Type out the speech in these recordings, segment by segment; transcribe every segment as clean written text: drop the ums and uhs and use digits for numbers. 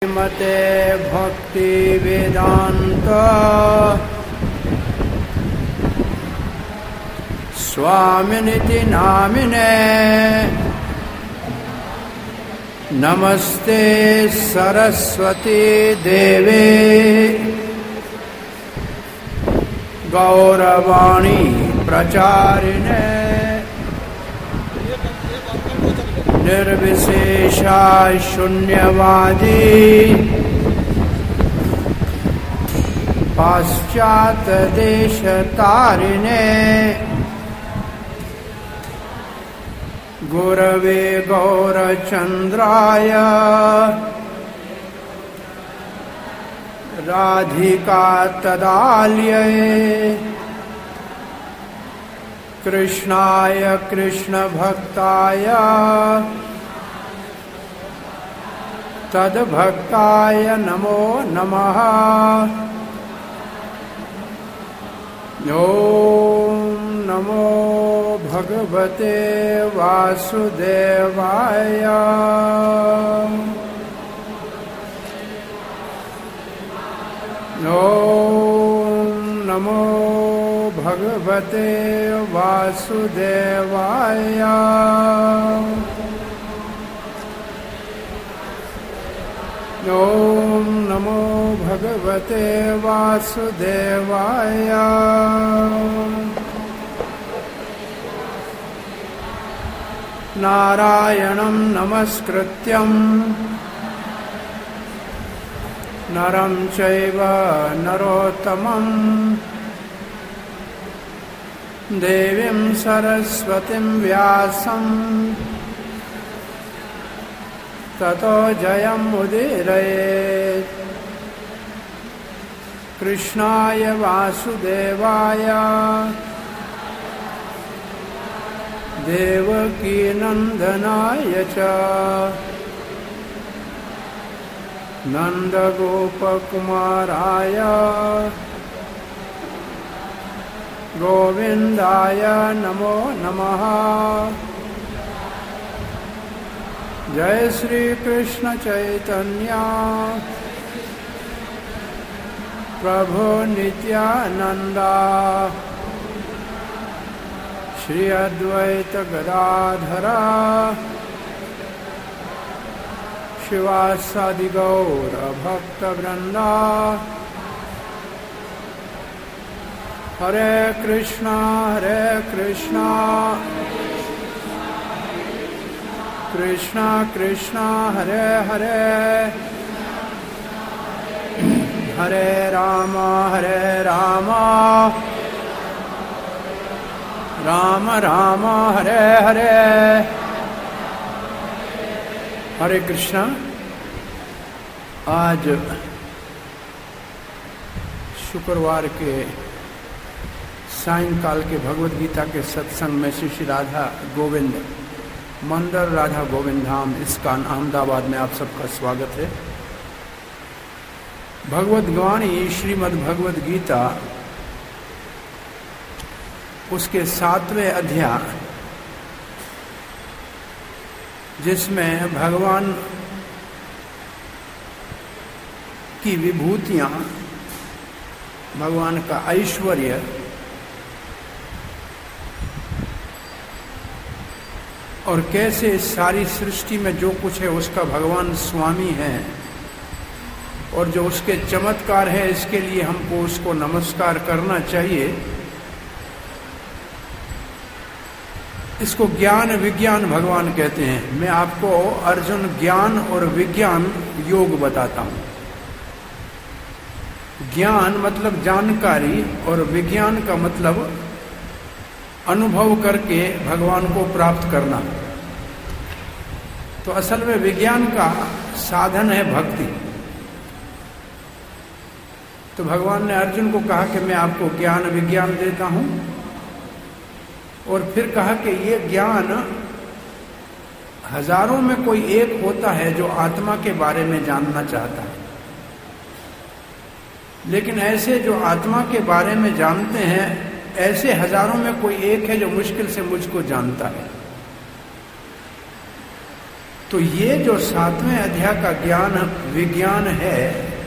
मते भक्ति वेदांत स्वामिनिति नामिने नमस्ते सरस्वती देवे गौरवाणी प्रचारिणे निर्विशेषा शून्यवादी पाश्चात्य देश तारिणे गुरवे गौरचंद्राय राधिका तदाल्ये कृष्णाय कृष्ण भक्ताय तद्भक्ताय नमो नमः। ओम नमो भगवते वासुदेवाय। ओम नमो भगवते वासुदेवाय। ओम नमो भगवते वासुदेवाय। नारायणं नमस्कृत्यं नरं चैव नरोत्तमं देवीं सरस्वतीं व्यासं ततो जयमुदीरयेत्। कृष्णाय वासुदेवाय देवकी नंदनाय च नंदगोपकुमाराय गोविंदाय नमो नमः। जय श्री कृष्ण चैतन्य प्रभु नित्यानंदा श्री अद्वैत गदाधरा शिवासादि गौर भक्त वृंदा। हरे कृष्णा कृष्णा कृष्णा हरे हरे हरे राम राम राम हरे हरे। हरे कृष्णा। आज शुक्रवार के सायंकाल के भगवद गीता के सत्संग में श्री राधा गोविंद मंदिर राधा गोविंद धाम इस्कॉन अहमदाबाद में आप सबका स्वागत है। भगवद वाणी श्रीमद् भगवद गीता उसके 7वें अध्याय जिसमें भगवान की विभूतियां, भगवान का ऐश्वर्य और कैसे सारी सृष्टि में जो कुछ है उसका भगवान स्वामी है और जो उसके चमत्कार है इसके लिए हमको उसको नमस्कार करना चाहिए। इसको ज्ञान विज्ञान भगवान कहते हैं। मैं आपको अर्जुन ज्ञान और विज्ञान योग बताता हूं। ज्ञान मतलब जानकारी और विज्ञान का मतलब अनुभव करके भगवान को प्राप्त करना। तो असल में विज्ञान का साधन है भक्ति। तो भगवान ने अर्जुन को कहा कि मैं आपको ज्ञान विज्ञान देता हूं और फिर कहा कि ये ज्ञान हजारों में कोई एक होता है जो आत्मा के बारे में जानना चाहता है, लेकिन ऐसे जो आत्मा के बारे में जानते हैं ऐसे हजारों में कोई एक है जो मुश्किल से मुझको जानता है। तो ये जो 7वें अध्याय का ज्ञान विज्ञान है,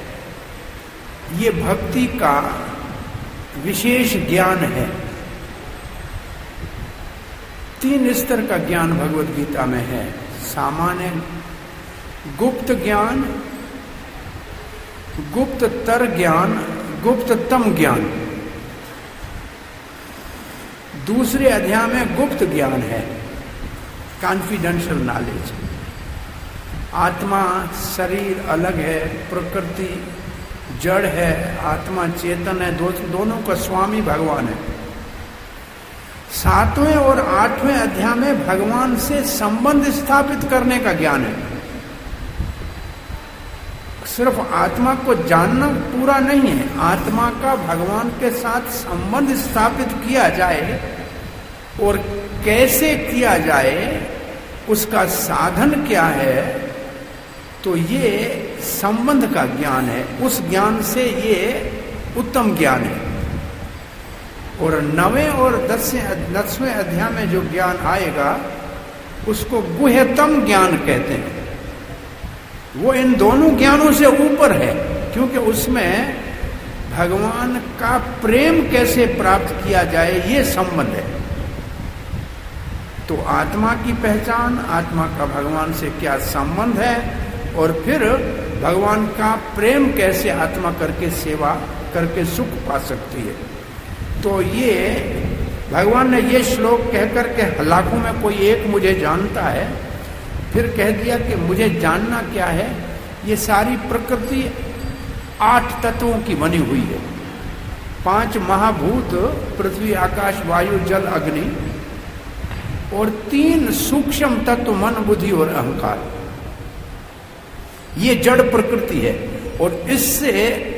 ये भक्ति का विशेष ज्ञान है। 3 स्तर का ज्ञान भगवद गीता में है। सामान्य गुप्त ज्ञान, गुप्ततर ज्ञान, गुप्ततम ज्ञान। दूसरे अध्याय में गुप्त ज्ञान है, कॉन्फिडेंशियल नॉलेज। आत्मा शरीर अलग है, प्रकृति जड़ है, आत्मा चेतन है, दोनों का स्वामी भगवान है। 7वें और 8वें अध्याय में भगवान से संबंध स्थापित करने का ज्ञान है। सिर्फ आत्मा को जानना पूरा नहीं है, आत्मा का भगवान के साथ संबंध स्थापित किया जाए और कैसे किया जाए, उसका साधन क्या है, तो ये संबंध का ज्ञान है। उस ज्ञान से ये उत्तम ज्ञान है। और 9वें और 10वें अध्याय में जो ज्ञान आएगा उसको गुह्यतम ज्ञान कहते हैं। वो इन दोनों ज्ञानों से ऊपर है, क्योंकि उसमें भगवान का प्रेम कैसे प्राप्त किया जाए ये संबंध है। तो आत्मा की पहचान, आत्मा का भगवान से क्या संबंध है, और फिर भगवान का प्रेम कैसे आत्मा करके सेवा करके सुख पा सकती है। तो ये भगवान ने ये श्लोक कहकर के लाखों में कोई एक मुझे जानता है, फिर कह दिया कि मुझे जानना क्या है। ये सारी प्रकृति 8 तत्वों की बनी हुई है। 5 महाभूत, पृथ्वी आकाश वायु जल अग्नि, और 3 सूक्ष्म तत्व मन बुद्धि और अहंकार। ये जड़ प्रकृति है। और इससे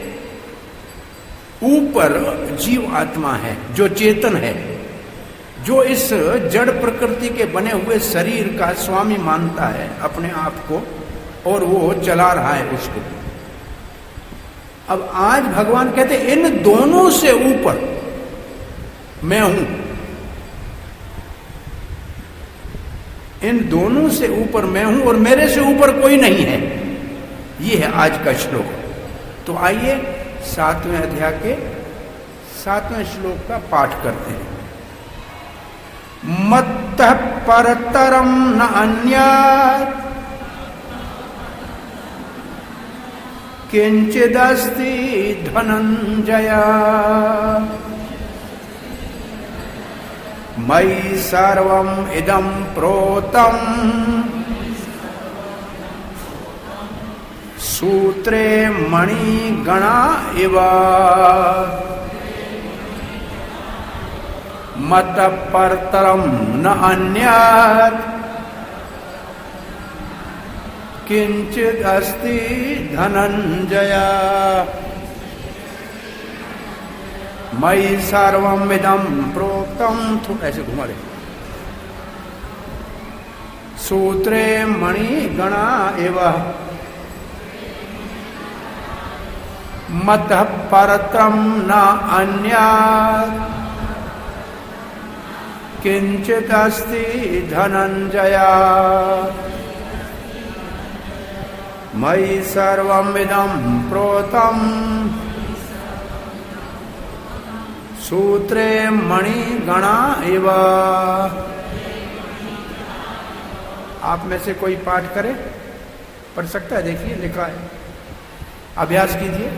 ऊपर जीव आत्मा है जो चेतन है, जो इस जड़ प्रकृति के बने हुए शरीर का स्वामी मानता है अपने आप को, और वो चला रहा है उसको। अब आज भगवान कहते इन दोनों से ऊपर मैं हूं, इन दोनों से ऊपर मैं हूं और मेरे से ऊपर कोई नहीं है। ये है आज का श्लोक। तो आइए 7वें अध्याय के 7वें श्लोक का पाठ करते हैं। मत्तः परतरम न अन्यात् किंचिदस्ति धनंजय मयि सर्वम् इदं प्रोतम् सूत्रे मणिगणा इव मत्तः परतरं न अन्यात् किंचित् अस्ति धनंजय मयि सर्वम् इदं प्रोक्तम्। ऐसे घुमा दे। सूत्रे मणिगणा इव मत्तः परतरं न अन्यात् किंचित् अस्ति धनंजय मयि सर्वम् इदं प्रोतम् सूत्रे मणिगणा इव। आप में से कोई पाठ करे, पढ़ सकता है? देखिए लिखा है, अभ्यास कीजिए,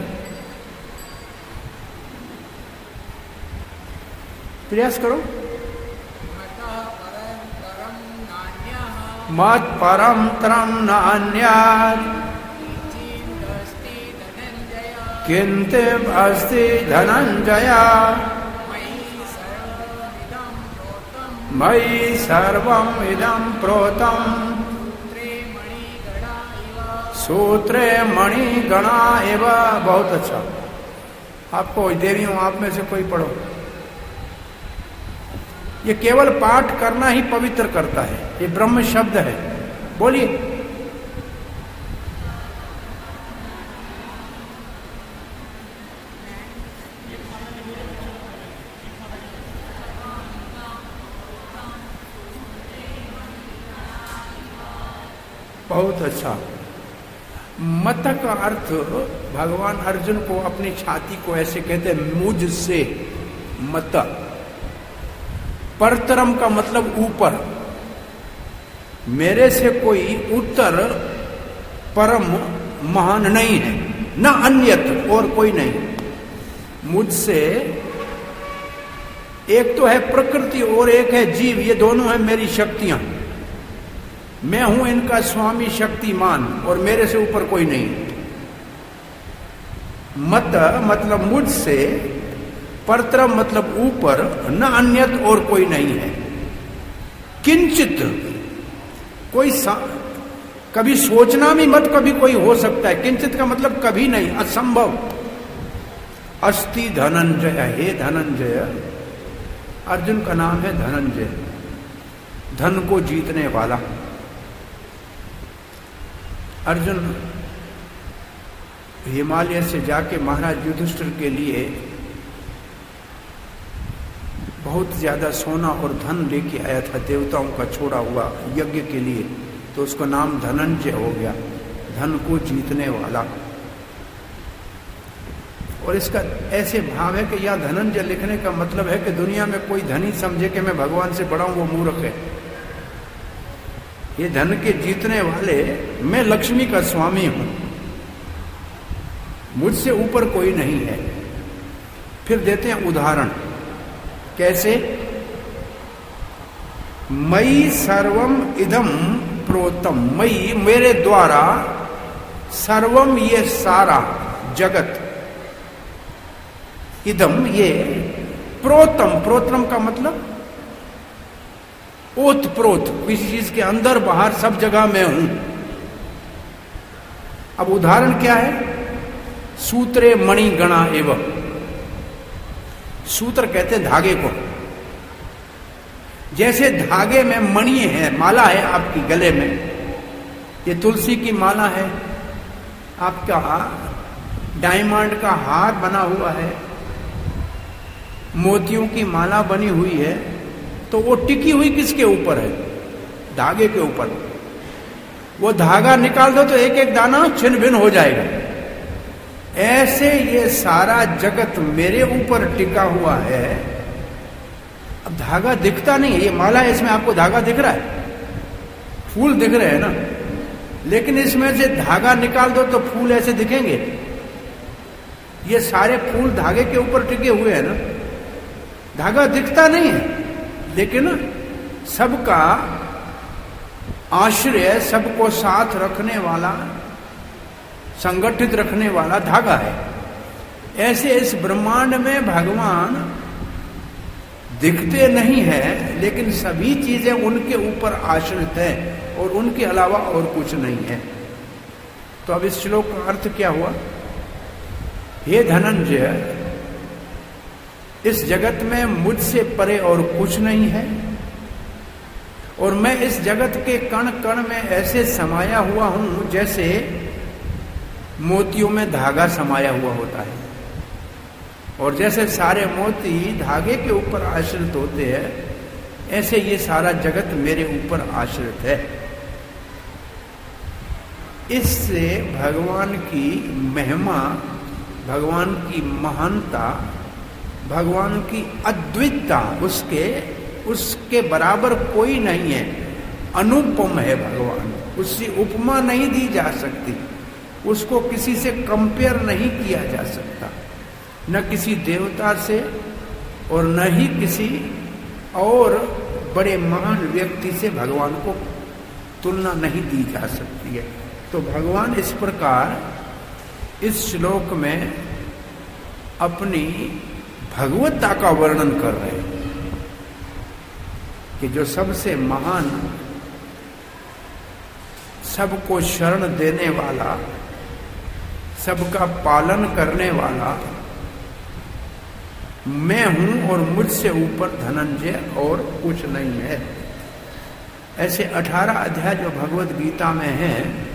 प्रयास करो। मत् परम तरम नान्यात् किंचित् अस्ति धनंजय मयि सर्वम् इदं प्रोतम् सूत्रे मणिगणा एव। बहुत अच्छा। आपको देवियों, आप में से कोई पढ़ो। ये केवल पाठ करना ही पवित्र करता है, ये ब्रह्म शब्द है। बोलिए। बहुत अच्छा। मत का अर्थ भगवान अर्जुन को अपनी छाती को ऐसे कहते हैं, मुझसे मत। परतरम का मतलब ऊपर, मेरे से कोई उत्तर परम महान नहीं है, न अन्यत और कोई नहीं। मुझसे एक तो है प्रकृति और एक है जीव, ये दोनों है मेरी शक्तियां। मैं हूं इनका स्वामी शक्तिमान और मेरे से ऊपर कोई नहीं। मत मतलब मुझसे, परतरम मतलब ऊपर, न अन्यत और कोई नहीं है। किंचित कोई कभी सोचना भी मत, कभी कोई हो सकता है। किंचित का मतलब कभी नहीं, असंभव। अस्ति धनंजय, हे धनंजय, अर्जुन का नाम है धनंजय, धन को जीतने वाला। अर्जुन हिमालय से जाके महाराज युधिष्ठिर के लिए बहुत ज्यादा सोना और धन लेके आया था, देवताओं का छोड़ा हुआ यज्ञ के लिए, तो उसका नाम धनंजय हो गया, धन को जीतने वाला। और इसका ऐसे भाव है कि यह धनंजय लिखने का मतलब है कि दुनिया में कोई धनी समझे कि मैं भगवान से बड़ा हूं, वो मूर्ख है। ये धन के जीतने वाले, मैं लक्ष्मी का स्वामी हूं, मुझसे ऊपर कोई नहीं है। फिर देते हैं उदाहरण, कैसे? मयि सर्वम इदम प्रोतम, मयि मेरे द्वारा, सर्वम ये सारा जगत, इदम ये, प्रोतम, प्रोतम का मतलब ओत प्रोत, किसी चीज के अंदर बाहर सब जगह मैं हूं। अब उदाहरण क्या है? सूत्रे मणि गणा एवं, सूत्र कहते हैं धागे को। जैसे धागे में मणि है, माला है आपकी गले में, ये तुलसी की माला है, आपका डायमंड का हार बना हुआ है, मोतियों की माला बनी हुई है, तो वो टिकी हुई किसके ऊपर है? धागे के ऊपर। वो धागा निकाल दो तो एक एक दाना छिन्न भिन्न हो जाएगा। ऐसे ये सारा जगत मेरे ऊपर टिका हुआ है। अब धागा दिखता नहीं है, ये माला है, इसमें आपको धागा दिख रहा है, फूल दिख रहे हैं ना, लेकिन इसमें से धागा निकाल दो तो फूल ऐसे दिखेंगे? ये सारे फूल धागे के ऊपर टिके हुए हैं ना, धागा दिखता नहीं है, लेकिन सबका आश्रय, सबको साथ रखने वाला, संगठित रखने वाला धागा है। ऐसे इस ब्रह्मांड में भगवान दिखते नहीं है, लेकिन सभी चीजें उनके ऊपर आश्रित है और उनके अलावा और कुछ नहीं है। तो अब इस श्लोक का अर्थ क्या हुआ? हे धनंजय, इस जगत में मुझसे परे और कुछ नहीं है, और मैं इस जगत के कण कण में ऐसे समाया हुआ हूं जैसे मोतियों में धागा समाया हुआ होता है, और जैसे सारे मोती धागे के ऊपर आश्रित होते हैं, ऐसे ये सारा जगत मेरे ऊपर आश्रित है। इससे भगवान की महिमा, भगवान की महानता, भगवान की अद्वितता, उसके बराबर कोई नहीं है। अनुपम है भगवान, उसकी उपमा नहीं दी जा सकती, उसको किसी से कंपेयर नहीं किया जा सकता, न किसी देवता से और न ही किसी और बड़े महान व्यक्ति से भगवान को तुलना नहीं दी जा सकती है। तो भगवान इस प्रकार इस श्लोक में अपनी भगवत्ता का वर्णन कर रहे हैं कि जो सबसे महान, सबको शरण देने वाला, सबका पालन करने वाला मैं हूं और मुझसे ऊपर धनंजय और कुछ नहीं है। ऐसे 18 अध्याय जो भगवत गीता में हैं,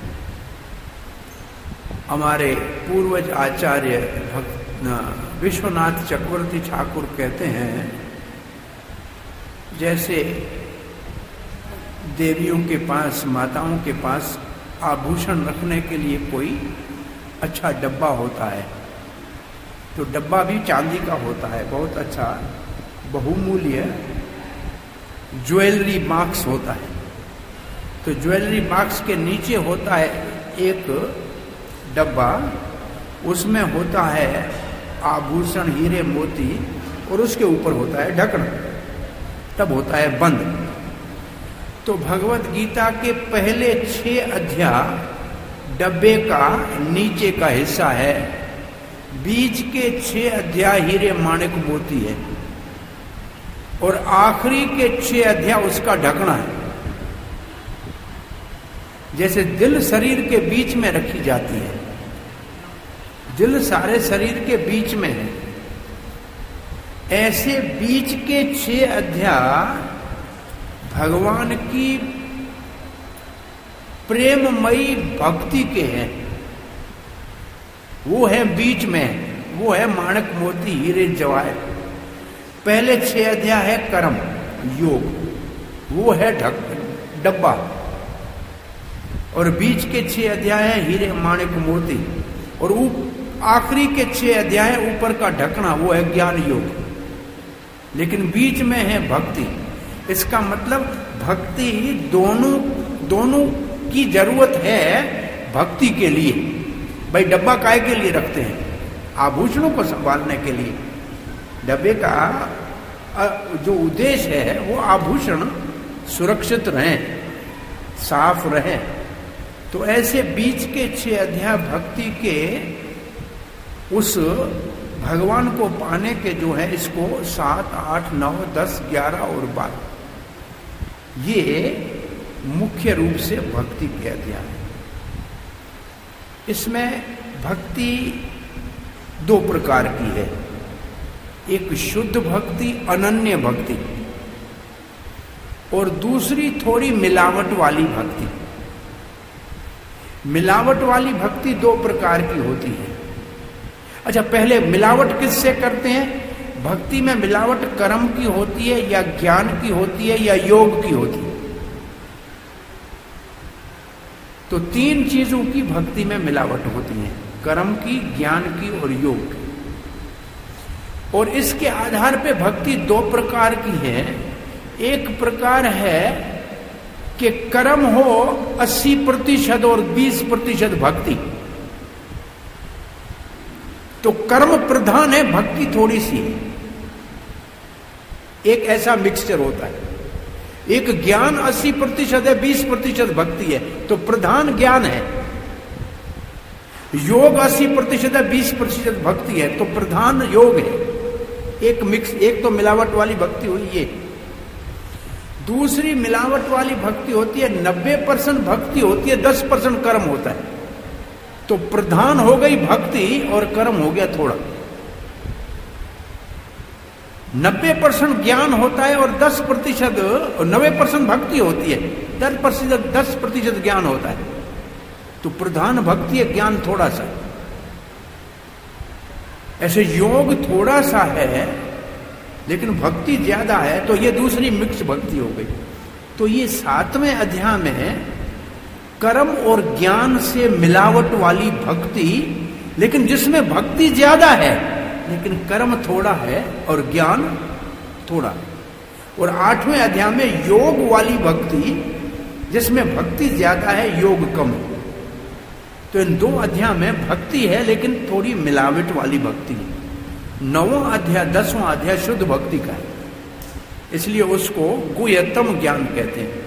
हमारे पूर्वज आचार्य विश्वनाथ चक्रवर्ती ठाकुर कहते हैं, जैसे देवियों के पास, माताओं के पास आभूषण रखने के लिए कोई अच्छा डब्बा होता है, तो डब्बा भी चांदी का होता है, बहुत अच्छा बहुमूल्य ज्वेलरी बॉक्स होता है। तो ज्वेलरी बॉक्स के नीचे होता है एक डब्बा, उसमें होता है आभूषण, हीरे मोती, और उसके ऊपर होता है ढक्कन, तब होता है बंद। तो भगवत गीता के पहले 6 अध्याय डब्बे का नीचे का हिस्सा है, बीच के 6 अध्याय हीरे माणिक मोती है, और आखिरी के 6 अध्याय उसका ढकना है। जैसे दिल शरीर के बीच में रखी जाती है, दिल सारे शरीर के बीच में है, ऐसे बीच के 6 अध्याय भगवान की प्रेममयी भक्ति के हैं, वो है बीच में, वो है माणक मोती हीरे जवाहर। पहले 6 अध्याय है कर्म योग, वो है डब्बा, और बीच के 6 अध्याय है हीरे माणिक मोती, और आखिरी के 6 अध्याय ऊपर का ढकना, वो है ज्ञान योग। लेकिन बीच में है भक्ति। इसका मतलब भक्ति दोनों की जरूरत है भक्ति के लिए। भाई डब्बा काहे के लिए रखते हैं? आभूषणों को संभालने के लिए। डब्बे का जो उद्देश्य है वो आभूषण सुरक्षित रहें, साफ रहें। तो ऐसे बीच के 6 अध्याय भक्ति के उस भगवान को पाने के जो है, इसको 7, 8, 9, 10, 11 और 12 ये मुख्य रूप से भक्ति के अध्याय है। इसमें भक्ति 2 प्रकार की है, एक शुद्ध भक्ति, अनन्य भक्ति, और दूसरी थोड़ी मिलावट वाली भक्ति। मिलावट वाली भक्ति 2 प्रकार की होती है। अच्छा, पहले मिलावट किससे करते हैं? भक्ति में मिलावट कर्म की होती है या ज्ञान की होती है या योग की होती है? तो 3 चीजों की भक्ति में मिलावट होती है, कर्म की, ज्ञान की और योग की। और इसके आधार पे भक्ति 2 प्रकार की है। एक प्रकार है कि कर्म हो 80% और 20% भक्ति, तो कर्म प्रधान है, भक्ति थोड़ी सी है। एक ऐसा मिक्सचर होता है। एक ज्ञान 80% है, 20% भक्ति है, तो प्रधान ज्ञान है। योग 80% है, 20% भक्ति है, तो प्रधान योग है। एक तो मिलावट वाली भक्ति हुई ये। दूसरी मिलावट वाली भक्ति होती है 90% भक्ति होती है, 10% कर्म होता है, तो प्रधान हो गई भक्ति और कर्म हो गया थोड़ा। 90% ज्ञान होता है और 10% 90% भक्ति होती है, 10% ज्ञान होता है, तो प्रधान भक्ति है, ज्ञान थोड़ा सा। ऐसे योग थोड़ा सा है लेकिन भक्ति ज्यादा है, तो ये दूसरी मिक्स भक्ति हो गई। तो ये 7वें अध्याय में कर्म और ज्ञान से मिलावट वाली भक्ति, लेकिन जिसमें भक्ति ज्यादा है लेकिन कर्म थोड़ा है और ज्ञान थोड़ा। और 8वें अध्याय में योग वाली भक्ति, जिसमें भक्ति ज्यादा है, योग कम है। तो इन 2 अध्याय में भक्ति है लेकिन थोड़ी मिलावट वाली भक्ति है। 9वां अध्याय 10वां अध्याय शुद्ध भक्ति का है, इसलिए उसको गुह्यतम ज्ञान कहते हैं।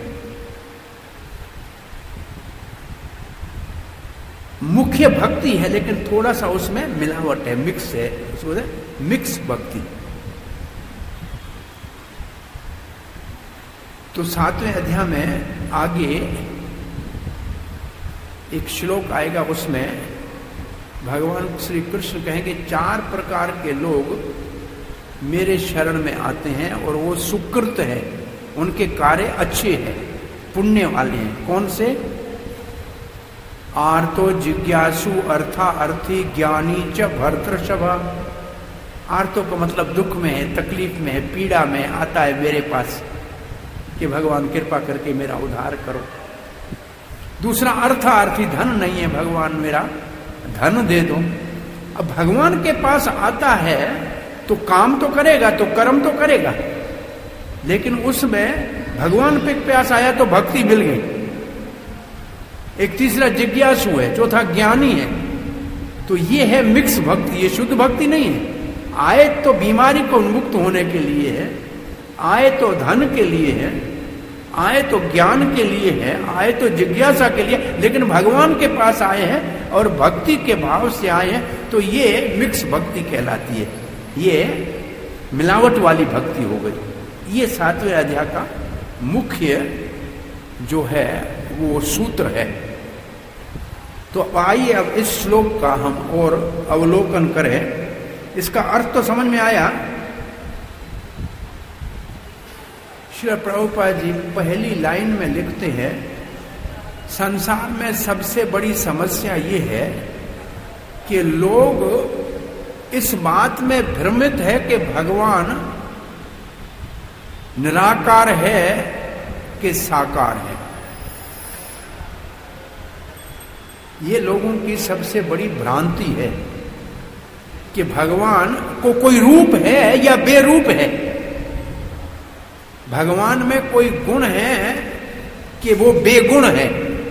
मुख्य भक्ति है लेकिन थोड़ा सा उसमें मिलावट है, मिक्स है, उसको मिक्स भक्ति। तो 7वें अध्याय में आगे एक श्लोक आएगा, उसमें भगवान श्री कृष्ण कहेंगे 4 प्रकार के लोग मेरे शरण में आते हैं और वो सुकृत है, उनके कार्य अच्छे हैं, पुण्य वाले हैं। कौन से? आर्तो जिज्ञासु अर्था अर्थी ज्ञानी च भर्तृषभा। आर्तो का मतलब दुख में है, तकलीफ में है, पीड़ा में आता है मेरे पास, कि भगवान कृपा करके मेरा उद्धार करो। दूसरा अर्थार्थी धन नहीं है, भगवान मेरा धन दे दो। अब भगवान के पास आता है तो काम तो करेगा, तो कर्म तो करेगा, लेकिन उसमें भगवान पे प्यास आया तो भक्ति मिल गई। एक तीसरा जिज्ञासु है, चौथा ज्ञानी है। तो ये है मिक्स भक्ति, ये शुद्ध भक्ति नहीं है। आए तो बीमारी को उन्मुक्त होने के लिए है, आए तो धन के लिए है, आए तो ज्ञान के लिए है, आए तो जिज्ञासा के लिए, लेकिन भगवान के पास आए हैं और भक्ति के भाव से आए हैं, तो ये मिक्स भक्ति कहलाती है, ये मिलावट वाली भक्ति हो गई। ये 7वें अध्याय का मुख्य जो है वो सूत्र है। तो आइए अब इस श्लोक का हम और अवलोकन करें। इसका अर्थ तो समझ में आया। श्री प्रभुपाद जी पहली लाइन में लिखते हैं, संसार में सबसे बड़ी समस्या ये है कि लोग इस बात में भ्रमित है कि भगवान निराकार है कि साकार है। ये लोगों की सबसे बड़ी भ्रांति है कि भगवान को कोई रूप है या बेरूप है, भगवान में कोई गुण है कि वो बेगुण है,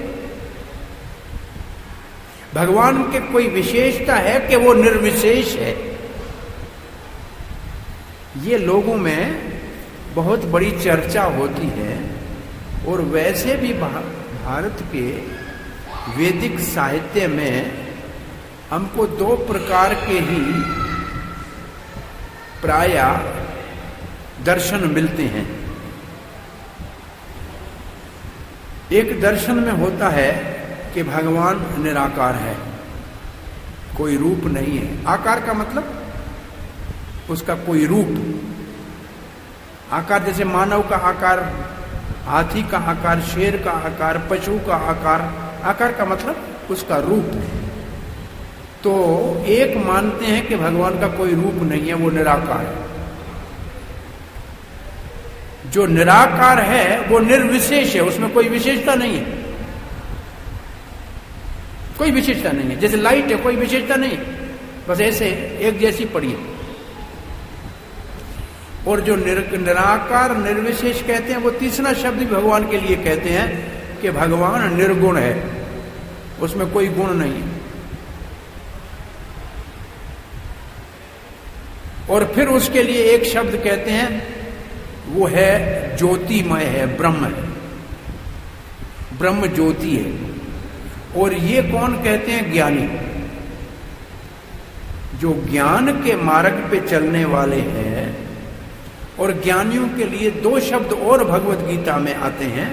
भगवान के कोई विशेषता है कि वो निर्विशेष है। ये लोगों में बहुत बड़ी चर्चा होती है। और वैसे भी भारत के वैदिक साहित्य में हमको 2 प्रकार के ही प्रायः दर्शन मिलते हैं। एक दर्शन में होता है कि भगवान निराकार है, कोई रूप नहीं है। आकार का मतलब उसका कोई रूप, आकार जैसे मानव का आकार, हाथी का आकार, शेर का आकार, पशु का आकार। आकार का मतलब उसका रूप। तो एक मानते हैं कि भगवान का कोई रूप नहीं है, वो निराकार है। जो निराकार है वो निर्विशेष है, उसमें कोई विशेषता नहीं है, कोई विशेषता नहीं है। जैसे लाइट है, कोई विशेषता नहीं, बस ऐसे एक जैसी पड़ी है। और जो निराकार निर्विशेष कहते हैं, वो तीसरा शब्द भी भगवान के लिए कहते हैं कि भगवान निर्गुण है, उसमें कोई गुण नहीं है। और फिर उसके लिए एक शब्द कहते हैं, वो है ज्योतिमय है, ब्रह्म है, ब्रह्म ज्योति है। और ये कौन कहते हैं? ज्ञानी। जो ज्ञान के मार्ग पे चलने वाले हैं। और ज्ञानियों के लिए 2 शब्द और भगवत गीता में आते हैं,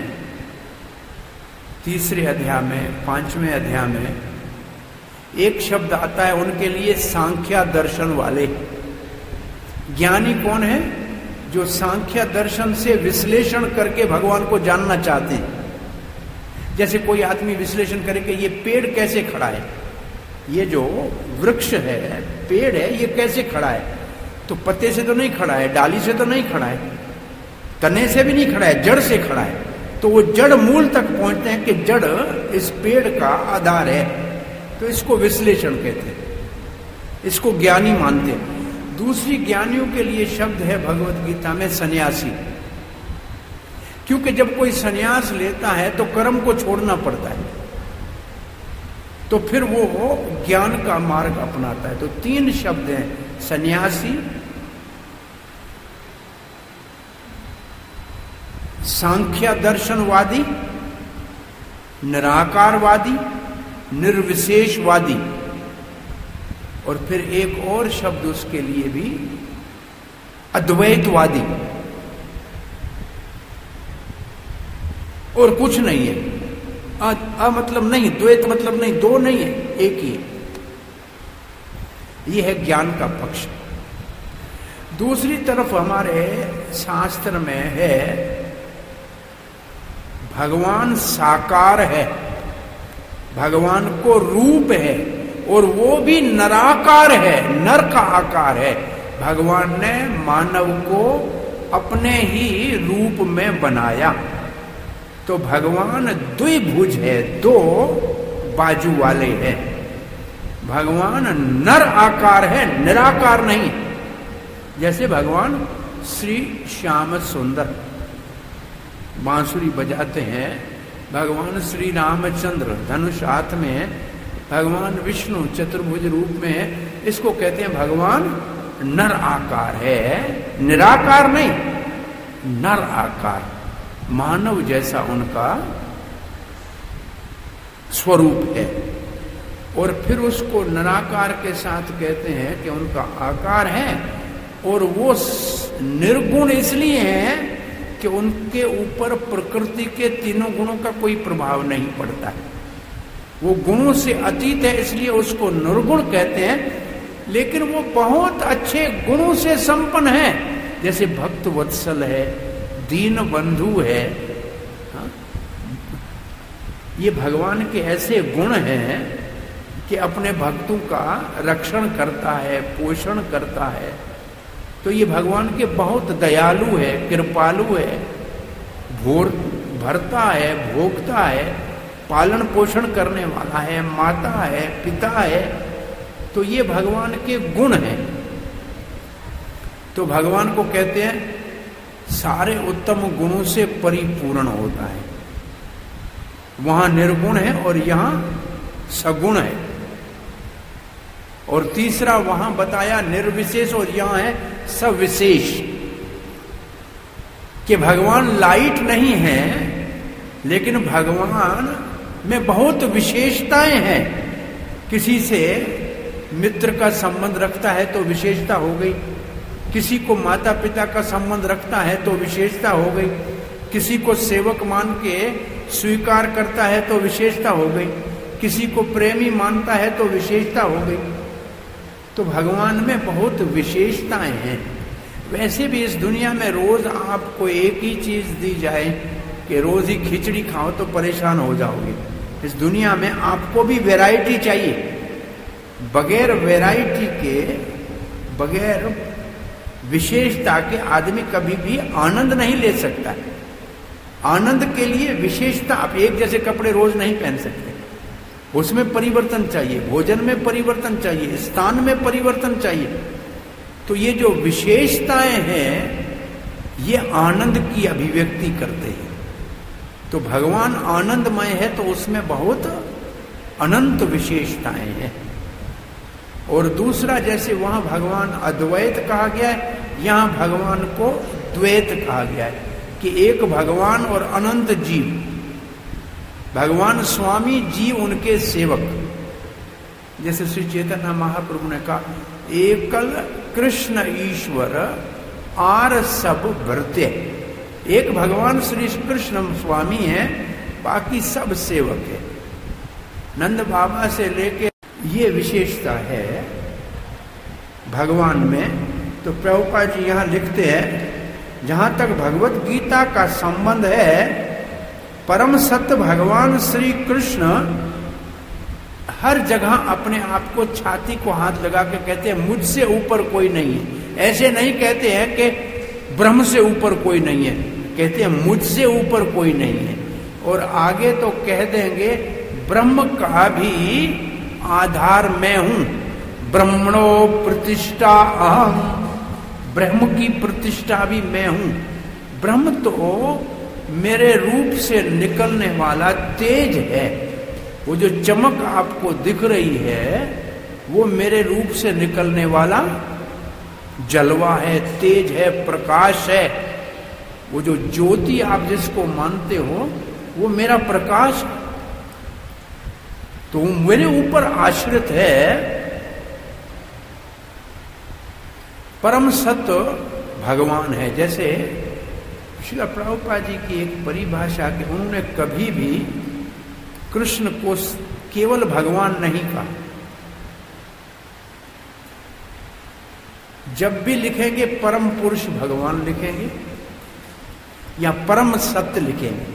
3रे अध्याय में, 5वें अध्याय में। एक शब्द आता है उनके लिए सांख्या दर्शन वाले। ज्ञानी कौन है? जो सांख्या दर्शन से विश्लेषण करके भगवान को जानना चाहते हैं। जैसे कोई आदमी विश्लेषण करे कि ये पेड़ कैसे खड़ा है, ये जो वृक्ष है, पेड़ है, ये कैसे खड़ा है? तो पत्ते से तो नहीं खड़ा है, डाली से तो नहीं खड़ा है, तने से भी नहीं खड़ा है, जड़ से खड़ा है। तो वो जड़ मूल तक पहुंचते हैं कि जड़ इस पेड़ का आधार है, तो इसको विश्लेषण कहते हैं, इसको ज्ञानी मानते हैं। दूसरी ज्ञानियों के लिए शब्द है भगवत गीता में सन्यासी। क्योंकि जब कोई सन्यास लेता है तो कर्म को छोड़ना पड़ता है, तो फिर वो ज्ञान का मार्ग अपनाता है। तो 3 शब्द हैं, सन्यासी, सांख्य दर्शनवादी, निराकारवादी, निर्विशेषवादी। और फिर एक और शब्द उसके लिए भी, अद्वैतवादी। और कुछ नहीं है, मतलब नहीं, द्वैत मतलब नहीं, 2 नहीं है, एक ही। यह है ज्ञान का पक्ष। दूसरी तरफ हमारे शास्त्र में है भगवान साकार है, भगवान को रूप है, और वो भी निराकार है, नर का आकार है। भगवान ने मानव को अपने ही रूप में बनाया। तो भगवान द्विभुज है, दो बाजू वाले हैं। भगवान नर आकार है, निराकार नहीं। जैसे भगवान श्री श्याम सुंदर बांसुरी बजाते हैं, भगवान श्री रामचंद्र धनुष हाथ में, भगवान विष्णु चतुर्भुज रूप में, इसको कहते हैं भगवान नर आकार है, निराकार नहीं, नर आकार, मानव जैसा उनका स्वरूप है। और फिर उसको निराकार के साथ कहते हैं कि उनका आकार है और वो निर्गुण इसलिए है कि उनके ऊपर प्रकृति के तीनों गुणों का कोई प्रभाव नहीं पड़ता है। वो गुणों से अतीत है, इसलिए उसको निर्गुण कहते हैं। लेकिन वो बहुत अच्छे गुणों से संपन्न है, जैसे भक्त वत्सल है, दीन बंधु है। हाँ? ये भगवान के ऐसे गुण हैं कि अपने भक्तों का रक्षण करता है, पोषण करता है। तो ये भगवान के बहुत दयालु है, कृपालु है, भरता है, भोगता है, पालन पोषण करने वाला है, माता है, पिता है। तो ये भगवान के गुण हैं। तो भगवान को कहते हैं सारे उत्तम गुणों से परिपूर्ण होता है। वहां निर्गुण है और यहां सगुण है। और तीसरा वहां बताया निर्विशेष और यहां है सविशेष, कि भगवान लाइट नहीं है, लेकिन भगवान में बहुत विशेषताएं हैं। किसी से मित्र का संबंध रखता है तो विशेषता हो गई, किसी को माता पिता का संबंध रखता है तो विशेषता हो गई, किसी को सेवक मान के स्वीकार करता है तो विशेषता हो गई, किसी को प्रेमी मानता है तो विशेषता हो गई। तो भगवान में बहुत विशेषताएं हैं। वैसे भी इस दुनिया में रोज आपको एक ही चीज दी जाए कि रोज ही खिचड़ी खाओ तो परेशान हो जाओगे। इस दुनिया में आपको भी वैरायटी चाहिए। बगैर वैरायटी के, बगैर विशेषता के आदमी कभी भी आनंद नहीं ले सकता। आनंद के लिए विशेषता, आप एक जैसे कपड़े रोज नहीं पहन सकते, उसमें परिवर्तन चाहिए, भोजन में परिवर्तन चाहिए, स्थान में परिवर्तन चाहिए। तो ये जो विशेषताएं हैं ये आनंद की अभिव्यक्ति करते हैं। तो भगवान आनंदमय है तो उसमें बहुत अनंत विशेषताएं हैं। और दूसरा, जैसे वहां भगवान अद्वैत कहा गया है, यहां भगवान को द्वैत कहा गया है कि एक भगवान और अनंत जीव। भगवान स्वामी, जीव उनके सेवक। जैसे श्री चैतन्य महाप्रभु ने कहा, एकल कृष्ण ईश्वर आर सब भृत्य। एक भगवान श्री कृष्ण स्वामी है, बाकी सब सेवक है। नंद बाबा से लेके ये विशेषता है भगवान में। तो प्रभुपाद जी यहाँ लिखते हैं, जहां तक भगवत गीता का संबंध है, परम सत्य भगवान श्री कृष्ण हर जगह अपने आप को छाती को हाथ लगा के कहते हैं मुझसे ऊपर कोई नहीं है। ऐसे नहीं कहते हैं कि ब्रह्म से ऊपर कोई नहीं है, कहते हैं मुझसे ऊपर कोई नहीं है। और आगे तो कह देंगे ब्रह्म का भी आधार मैं हूं, ब्रह्मणो प्रतिष्ठा अहम, ब्रह्म की प्रतिष्ठा भी मैं हूं। ब्रह्म तो मेरे रूप से निकलने वाला तेज है। वो जो चमक आपको दिख रही है वो मेरे रूप से निकलने वाला जलवा है, तेज है, प्रकाश है। वो जो ज्योति आप जिसको मानते हो वो मेरा प्रकाश, तो मेरे ऊपर आश्रित है। परम सत्य भगवान है। जैसे श्रील प्रभुपाद जी की एक परिभाषा कि उन्होंने कभी भी कृष्ण को केवल भगवान नहीं कहा। जब भी लिखेंगे परम पुरुष भगवान लिखेंगे या परम सत्य लिखेंगे।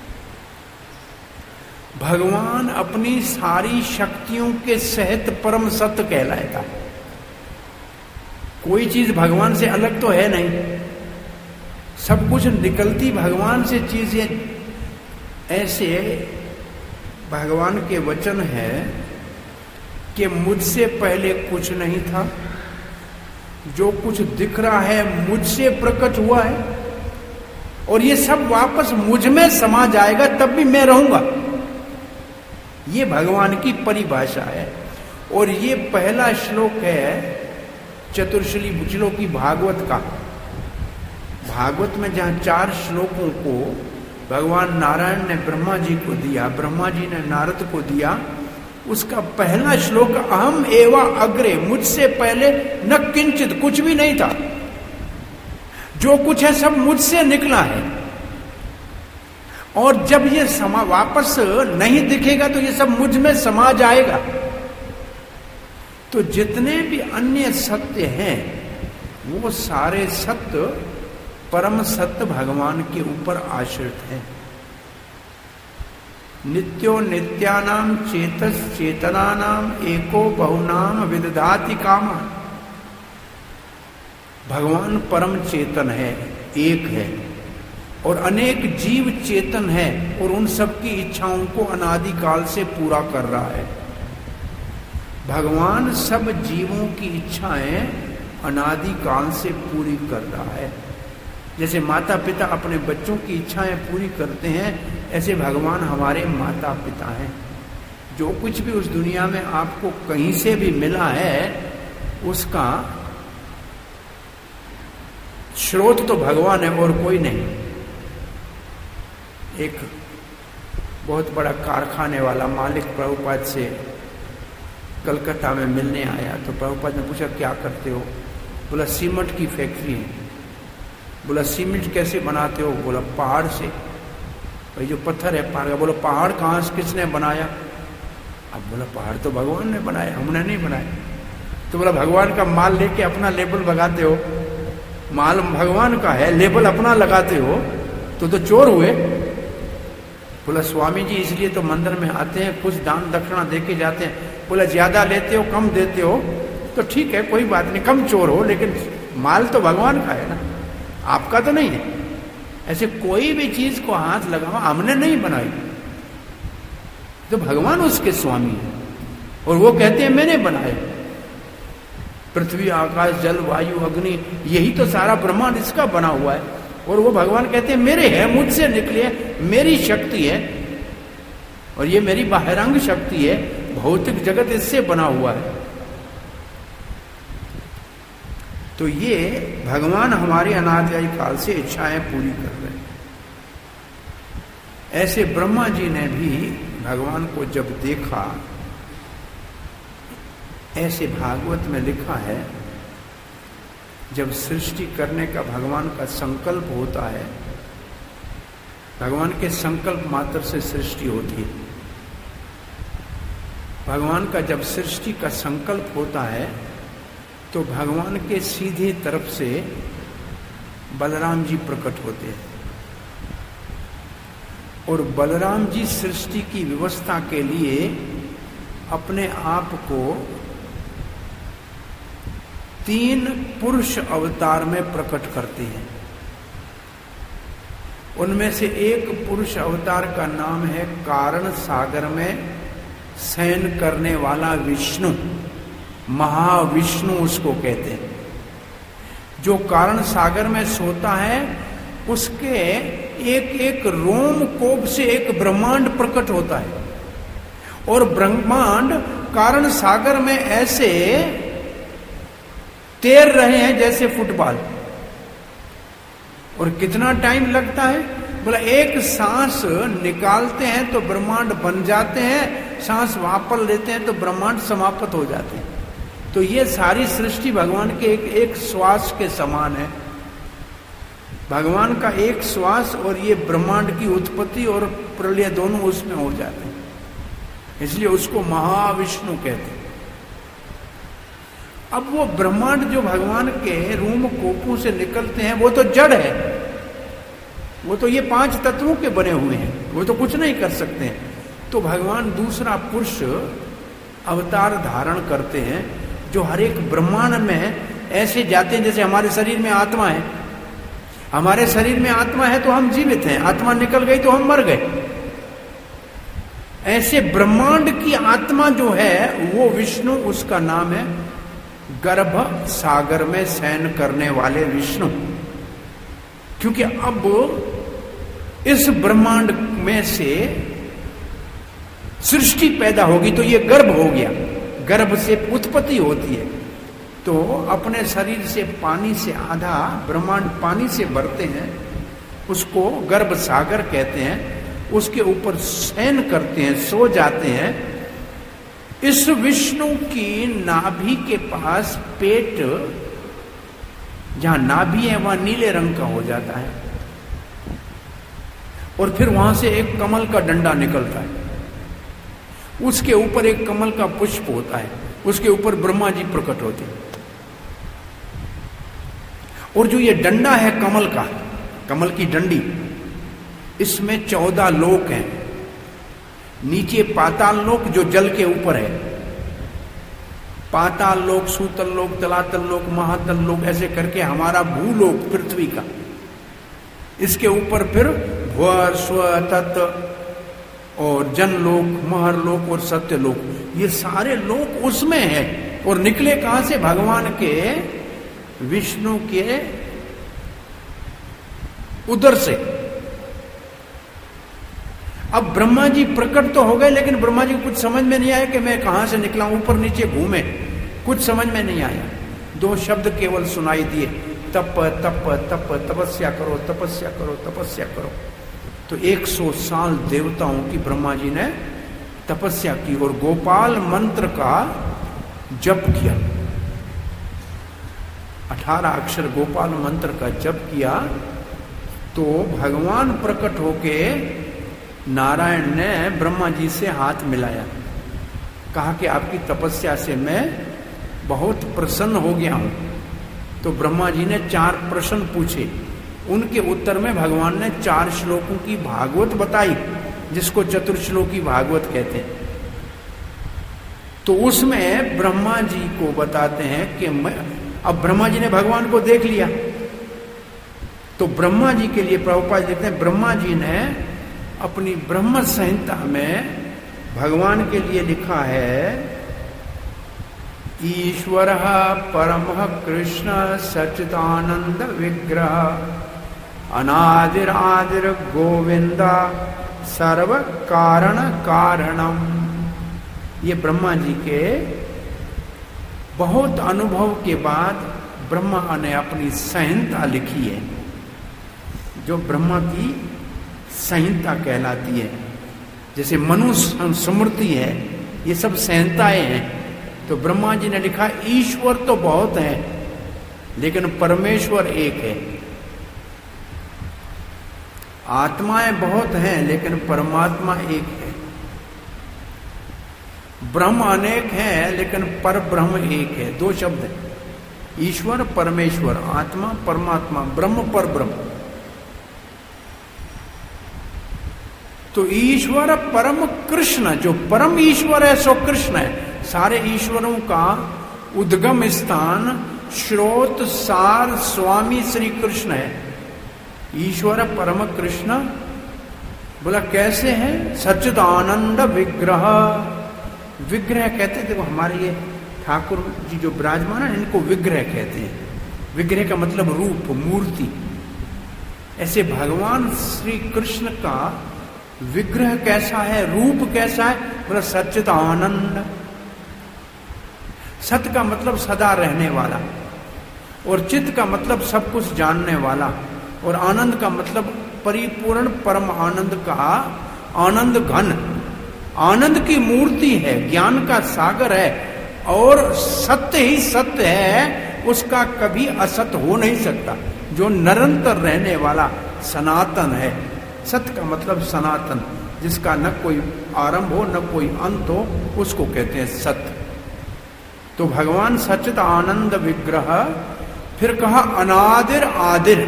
भगवान अपनी सारी शक्तियों के सहित परम सत्य कहलाएगा। कोई चीज भगवान से अलग तो है नहीं। सब कुछ निकलती भगवान से चीजें। ऐसे भगवान के वचन है कि मुझसे पहले कुछ नहीं था, जो कुछ दिख रहा है मुझसे प्रकट हुआ है, और ये सब वापस मुझ में समा जाएगा, तब भी मैं रहूंगा। ये भगवान की परिभाषा है। और ये पहला श्लोक है चतुर्श्लोकी भागवत का। भागवत में जहां 4 श्लोकों को भगवान नारायण ने ब्रह्मा जी को दिया, ब्रह्मा जी ने नारद को दिया, उसका पहला श्लोक अहम एवा अग्रे, मुझसे पहले न किंचित, कुछ भी नहीं था। जो कुछ है सब मुझसे निकला है। और जब ये वापस नहीं दिखेगा तो ये सब मुझ में समा जाएगा। तो जितने भी अन्य सत्य हैं वो सारे सत्य परम सत्य भगवान के ऊपर आश्रित हैं। नित्यो नित्यानाम चेतस चेतनानाम एको बहुनाम विदधाति कामा। भगवान परम चेतन है, एक है, और अनेक जीव चेतन है, और उन सब की इच्छाओं को अनादिकाल से पूरा कर रहा है। भगवान सब जीवों की इच्छाएं अनादिकाल से पूरी कर रहा है। जैसे माता पिता अपने बच्चों की इच्छाएं पूरी करते हैं, ऐसे भगवान हमारे माता पिता हैं। जो कुछ भी उस दुनिया में आपको कहीं से भी मिला है उसका स्रोत तो भगवान है और कोई नहीं। एक बहुत बड़ा कारखाने वाला मालिक प्रभुपाद से कलकत्ता में मिलने आया, तो प्रभुपाद ने पूछा क्या करते हो? बोला सीमेंट की फैक्ट्री है। बोला सीमेंट कैसे बनाते हो? बोला पहाड़ से। भाई जो पत्थर है पहाड़ का। बोला पहाड़ कहाँ से किसने बनाया? अब बोला पहाड़ तो भगवान ने बनाया, हमने नहीं बनाया। तो बोला भगवान का माल लेके अपना लेबल लगाते हो, माल भगवान का है, लेबल अपना लगाते हो, तो चोर हुए। बोला स्वामी जी इसलिए तो मंदिर में आते हैं, कुछ दान दक्षिणा देके जाते हैं। बोला ज्यादा लेते हो कम देते हो तो ठीक है, कोई बात नहीं, कम चोर हो, लेकिन माल तो भगवान का है ना, आपका तो नहीं है। ऐसे कोई भी चीज को हाथ लगाओ, हमने नहीं बनाई, तो भगवान उसके स्वामी है, और वो कहते हैं मैंने बनाए। पृथ्वी आकाश जल वायु अग्नि, यही तो सारा ब्रह्मांड इसका बना हुआ है, और वो भगवान कहते हैं मेरे है, मुझसे निकले, मेरी शक्ति है, और ये मेरी बाहरांग शक्ति है, भौतिक जगत इससे बना हुआ है। तो ये भगवान हमारे अनादि काल से इच्छाएं पूरी कर रहे हैं। ऐसे ब्रह्मा जी ने भी भगवान को जब देखा, ऐसे भागवत में लिखा है जब सृष्टि करने का भगवान का संकल्प होता है, भगवान के संकल्प मात्र से सृष्टि होती है। भगवान का जब सृष्टि का संकल्प होता है तो भगवान के सीधे तरफ से बलराम जी प्रकट होते हैं, और बलराम जी सृष्टि की व्यवस्था के लिए अपने आप को 3 पुरुष अवतार में प्रकट करते हैं। उनमें से एक पुरुष अवतार का नाम है कारण सागर में शयन करने वाला विष्णु, महाविष्णु उसको कहते हैं। जो कारण सागर में सोता है उसके एक एक रोम कोप से एक ब्रह्मांड प्रकट होता है, और ब्रह्मांड कारण सागर में ऐसे तैर रहे हैं जैसे फुटबॉल। और कितना टाइम लगता है? बोला एक सांस निकालते हैं तो ब्रह्मांड बन जाते हैं, सांस वापस लेते हैं तो ब्रह्मांड समाप्त हो जाते हैं। तो ये सारी सृष्टि भगवान के एक श्वास के समान है। भगवान का एक श्वास और ये ब्रह्मांड की उत्पत्ति और प्रलय दोनों उसमें हो जाते हैं, इसलिए उसको महाविष्णु कहते हैं। अब वो ब्रह्मांड जो भगवान के रूम कोपों से निकलते हैं वो तो जड़ है, वो तो ये 5 तत्वों के बने हुए हैं, वो तो कुछ नहीं कर सकते हैं। तो भगवान दूसरा पुरुष अवतार धारण करते हैं जो हर एक ब्रह्मांड में ऐसे जाते हैं जैसे हमारे शरीर में आत्मा है, हमारे शरीर में आत्मा है तो हम जीवित हैं, आत्मा निकल गई तो हम मर गए। ऐसे ब्रह्मांड की आत्मा जो है वो विष्णु, उसका नाम है गर्भ सागर में शयन करने वाले विष्णु। क्योंकि अब इस ब्रह्मांड में से सृष्टि पैदा होगी तो ये गर्भ हो गया, गर्भ से उत्पत्ति होती है। तो अपने शरीर से पानी से आधा ब्रह्मांड पानी से भरते हैं, उसको गर्भ सागर कहते हैं। उसके ऊपर शयन करते हैं, सो जाते हैं। इस विष्णु की नाभि के पास पेट, जहां नाभि है वहां नीले रंग का हो जाता है, और फिर वहां से एक कमल का डंडा निकलता है, उसके ऊपर एक कमल का पुष्प होता है, उसके ऊपर ब्रह्मा जी प्रकट होते हैं। और जो ये डंडा है कमल का, कमल की डंडी, इसमें 14 लोक हैं। नीचे पाताल लोक जो जल के ऊपर है, पाताल लोक, सूतल लोक, तलातल लोक, महातल लोक, ऐसे करके हमारा भूलोक पृथ्वी का। इसके ऊपर फिर भुवर, स्व, तत्व और जनलोक, महरलोक और सत्यलोक, ये सारे लोक उसमें है। और निकले कहां से? भगवान के विष्णु के उदर से। अब ब्रह्मा जी प्रकट तो हो गए, लेकिन ब्रह्मा जी को कुछ समझ में नहीं आया कि मैं कहां से निकला, ऊपर नीचे घूमे, कुछ समझ में नहीं आया। 2 शब्द केवल सुनाई दिए, तप तप तप, तपस्या करो, तपस्या करो, तपस्या करो। तो 100 साल देवताओं की ब्रह्मा जी ने तपस्या की और गोपाल मंत्र का जप किया। 18 अक्षर गोपाल मंत्र का जप किया तो भगवान प्रकट होके नारायण ने ब्रह्मा जी से हाथ मिलाया, कहा कि आपकी तपस्या से मैं बहुत प्रसन्न हो गया हूं। तो ब्रह्मा जी ने 4 प्रश्न पूछे, उनके उत्तर में भगवान ने 4 श्लोकों की भागवत बताई, जिसको चतुर्श्लोकी भागवत कहते हैं। तो उसमें ब्रह्मा जी को बताते हैं कि मैं, अब ब्रह्मा जी ने भगवान को देख लिया, तो ब्रह्मा जी के लिए प्रभुपाद लिखते हैं, ब्रह्मा जी ने अपनी ब्रह्म संहिता में भगवान के लिए लिखा है, ईश्वर परमः कृष्ण सच्चिदानंद विग्रह अनादिर आदिर गोविंद सर्व कारण कारणम। ये ब्रह्मा जी के बहुत अनुभव के बाद ब्रह्मा ने अपनी संहिता लिखी है, जो ब्रह्मा की संहिता कहलाती है। जैसे मनु स्मृति है, ये सब संहिताएं हैं। तो ब्रह्मा जी ने लिखा, ईश्वर तो बहुत है लेकिन परमेश्वर एक है, आत्माएं बहुत हैं लेकिन परमात्मा एक है, ब्रह्म अनेक हैं लेकिन पर ब्रह्म एक है। 2 शब्द है, ईश्वर परमेश्वर, आत्मा परमात्मा, ब्रह्म पर ब्रह्म। तो ईश्वर परम कृष्ण, जो परम ईश्वर है सो कृष्ण है। सारे ईश्वरों का उद्गम स्थान, स्रोत, सार, स्वामी श्री कृष्ण है। ईश्वर परम कृष्ण बोला कैसे है? सच्चिदानंद विग्रह। विग्रह कहते थे वो हमारे ये ठाकुर जी जो विराजमान है, इनको विग्रह कहते हैं। विग्रह का मतलब रूप, मूर्ति। ऐसे भगवान श्री कृष्ण का विग्रह कैसा है, रूप कैसा है? बोला सच्चिदानंद। सत का मतलब सदा रहने वाला, और चित्त का मतलब सब कुछ जानने वाला, और आनंद का मतलब परिपूर्ण परम आनंद का आनंद घन। आनंद की मूर्ति है, ज्ञान का सागर है, और सत्य ही सत्य है, उसका कभी असत हो नहीं सकता, जो निरंतर रहने वाला सनातन है। सत्य का मतलब सनातन, जिसका न कोई आरंभ हो न कोई अंत हो, उसको कहते हैं सत्य। तो भगवान सच्चिद आनंद विग्रह। फिर कहा अनादिर आदिर।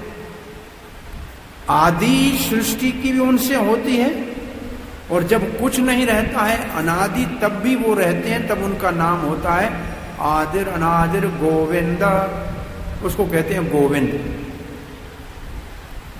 आदि सृष्टि की भी उनसे होती है, और जब कुछ नहीं रहता है अनादि तब भी वो रहते हैं, तब उनका नाम होता है आदिर अनादिर गोविंद, उसको कहते हैं गोविंद।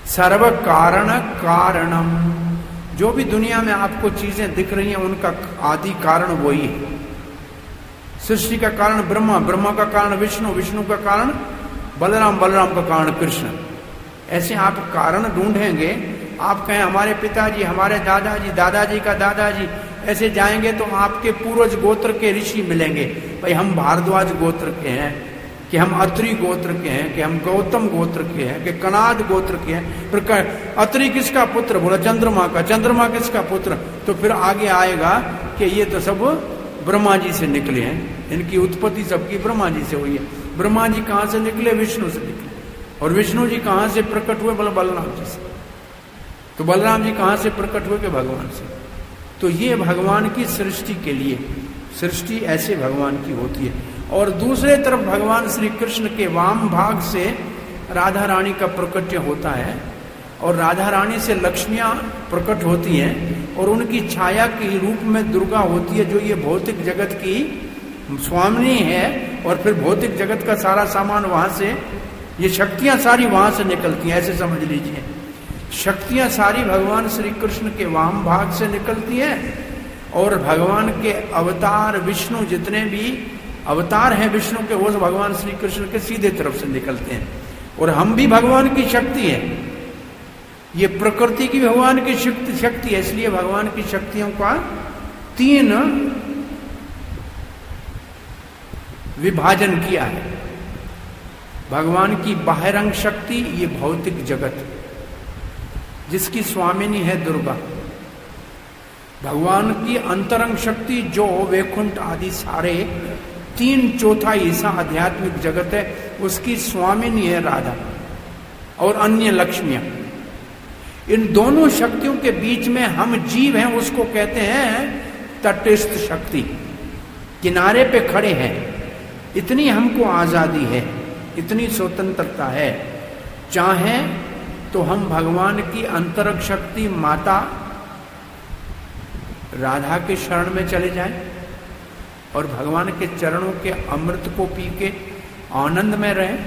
सर्व कारण कारणम। जो भी दुनिया में आपको चीजें दिख रही हैं उनका आदि कारण वही है। सृष्टि का कारण ब्रह्मा, ब्रह्मा का कारण विष्णु, विष्णु का कारण बलराम, बलराम का कारण कृष्ण। ऐसे आप कारण ढूंढेंगे। आप कहें हमारे पिताजी, हमारे दादाजी, दादाजी का दादाजी, ऐसे जाएंगे तो आपके पूर्वज गोत्र के ऋषि मिलेंगे। भाई हम भारद्वाज गोत्र के हैं, कि हम अत्रि गोत्र के हैं, कि हम गौतम गोत्र के हैं, कि कणाद गोत्र के हैं। फिर अत्रि किसका पुत्र? बोला चंद्रमा का। चंद्रमा किसका पुत्र? तो फिर आगे आएगा कि ये तो सब ब्रह्मा जी से निकले हैं, इनकी उत्पत्ति सबकी ब्रह्मा जी से हुई है। ब्रह्मा जी कहाँ से निकले? विष्णु से निकले। और विष्णु जी कहाँ से प्रकट हुए? बोला बलराम जी से। तो बलराम जी कहाँ से प्रकट हुए? कि भगवान से। तो ये भगवान की सृष्टि के लिए, सृष्टि ऐसे भगवान की होती है। और दूसरे तरफ भगवान श्री कृष्ण के वाम भाग से राधा रानी का प्रकट्य होता है, और राधा रानी से लक्ष्मियां प्रकट होती हैं, और उनकी छाया के रूप में दुर्गा होती है, जो ये भौतिक जगत की स्वामिनी है। और फिर भौतिक जगत का सारा सामान वहां से, ये शक्तियां सारी वहां से निकलती हैं, ऐसे समझ लीजिए। शक्तियां सारी भगवान श्री कृष्ण के वाम भाग से निकलती हैं, और भगवान के अवतार विष्णु, जितने भी अवतार हैं विष्णु के, वो भगवान श्री कृष्ण के सीधे तरफ से निकलते हैं। और हम भी भगवान की शक्ति है, ये प्रकृति की भगवान की शक्ति है। इसलिए भगवान की शक्तियों का 3 विभाजन किया है। भगवान की बाह्यरंग शक्ति, ये भौतिक जगत जिसकी स्वामिनी है दुर्गा। भगवान की अंतरंग शक्ति जो वैकुंठ आदि सारे 3/4 हिस्सा आध्यात्मिक जगत है, उसकी स्वामिनी है राधा और अन्य लक्ष्मियां। इन दोनों शक्तियों के बीच में हम जीव हैं, उसको कहते हैं तटस्थ शक्ति। किनारे पे खड़े हैं, इतनी हमको आजादी है, इतनी स्वतंत्रता है। चाहे तो हम भगवान की अंतरंग शक्ति माता राधा के शरण में चले जाएं और भगवान के चरणों के अमृत को पी के आनंद में रहें।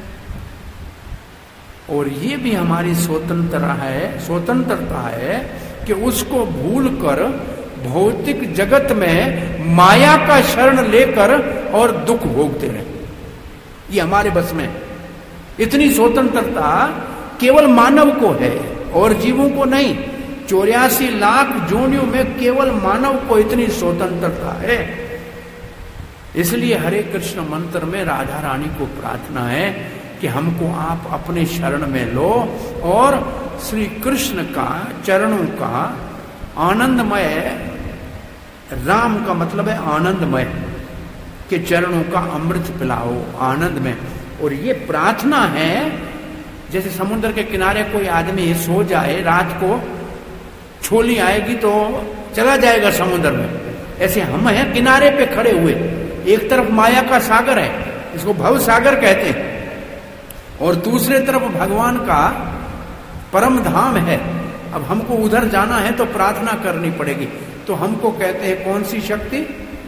और ये भी हमारी स्वतंत्रता है कि उसको भूलकर भौतिक जगत में माया का शरण लेकर और दुख भोगते रहे। ये हमारे बस में। इतनी स्वतंत्रता केवल मानव को है और जीवों को नहीं। 84 लाख जोनियों में केवल मानव को इतनी स्वतंत्रता है। इसलिए हरे कृष्ण मंत्र में राधा रानी को प्रार्थना है कि हमको आप अपने शरण में लो और श्री कृष्ण का चरणों का आनंदमय, राम का मतलब है आनंदमय, के चरणों का अमृत पिलाओ आनंद में। और ये प्रार्थना है, जैसे समुद्र के किनारे कोई आदमी सो जाए, रात को छोली आएगी तो चला जाएगा समुद्र में, ऐसे हम हैं किनारे पे खड़े हुए। एक तरफ माया का सागर है, इसको भव सागर कहते हैं, और दूसरे तरफ भगवान का परम धाम है। अब हमको उधर जाना है तो प्रार्थना करनी पड़ेगी। तो हमको कहते हैं कौन सी शक्ति?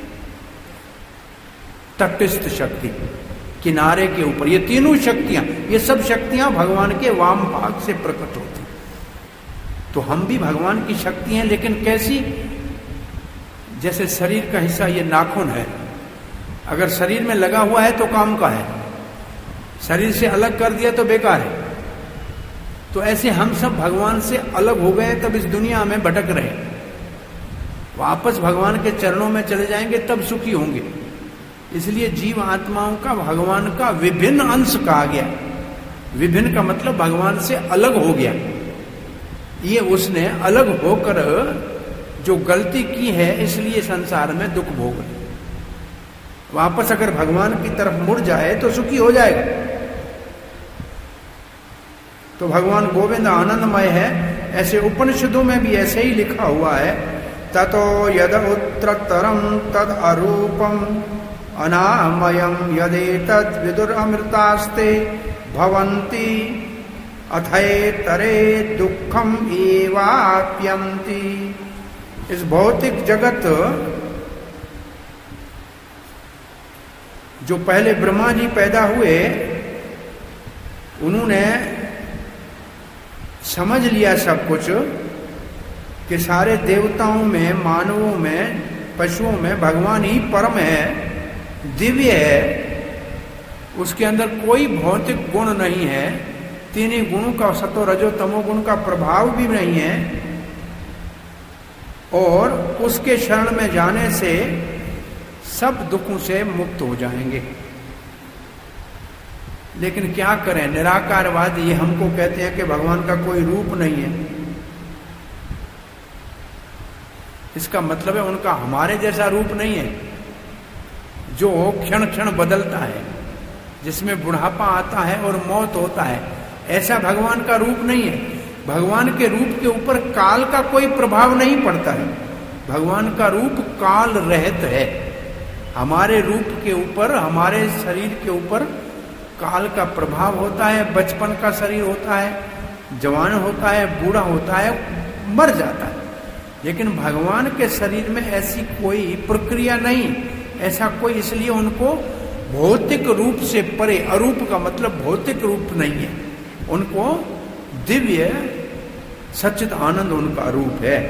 तटस्थ शक्ति, किनारे के ऊपर। ये तीनों शक्तियां, ये सब शक्तियां भगवान के वाम भाग से प्रकट होती। तो हम भी भगवान की शक्ति हैं, लेकिन कैसी? जैसे शरीर का हिस्सा ये नाखून है, अगर शरीर में लगा हुआ है तो काम का है, शरीर से अलग कर दिया तो बेकार है। तो ऐसे हम सब भगवान से अलग हो गए, तब इस दुनिया में भटक रहे। वापस भगवान के चरणों में चले जाएंगे तब सुखी होंगे। इसलिए जीव आत्माओं का भगवान का विभिन्न अंश कहा गया। विभिन्न का मतलब भगवान से अलग हो गया। ये उसने अलग होकर जो गलती की है, इसलिए संसार में दुख भोग रहे। वापस अगर भगवान की तरफ मुड़ जाए तो सुखी हो जाएगा। तो भगवान गोविंद आनंदमय है। ऐसे उपनिषदों में भी ऐसे ही लिखा हुआ है, ततो यद उत्तरतरम तद अरूपम अनामयम यदेतद् विदुरमृतास्ते भवन्ति अथैतरे दुःखम एवाप्यन्ति। इस भौतिक जगत जो पहले ब्रह्मा जी पैदा हुए, उन्होंने समझ लिया सब कुछ कि सारे देवताओं में, मानवों में, पशुओं में भगवान ही परम है, दिव्य है, उसके अंदर कोई भौतिक गुण नहीं है, तीन ही गुणों का, सतो रजो तमो गुण का प्रभाव भी नहीं है, और उसके शरण में जाने से सब दुखों से मुक्त हो जाएंगे। लेकिन क्या करें, निराकारवाद ये हमको कहते हैं कि भगवान का कोई रूप नहीं है। इसका मतलब है उनका हमारे जैसा रूप नहीं है, जो क्षण क्षण बदलता है, जिसमें बुढ़ापा आता है और मौत होता है, ऐसा भगवान का रूप नहीं है। भगवान के रूप के ऊपर काल का कोई प्रभाव नहीं पड़ता है। भगवान का रूप काल रहित है। हमारे रूप के ऊपर, हमारे शरीर के ऊपर काल का प्रभाव होता है। बचपन का शरीर होता है, जवान होता है, बूढ़ा होता है, मर जाता है। लेकिन भगवान के शरीर में ऐसी कोई प्रक्रिया नहीं, ऐसा कोई, इसलिए उनको भौतिक रूप से परे, अरूप का मतलब भौतिक रूप नहीं है, उनको दिव्य सच्चित आनंद उनका रूप है।